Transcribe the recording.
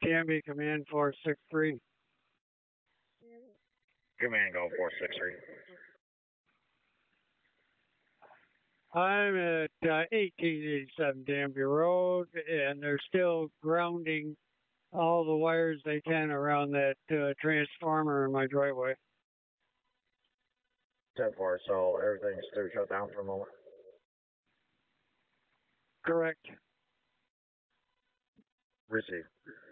Danby, command 463. Command go 463. I'm at 1887 Danby Road, and they're still grounding all the wires they can around that transformer in my driveway. 10-4, so everything's still shut down for a moment. Correct. Receive.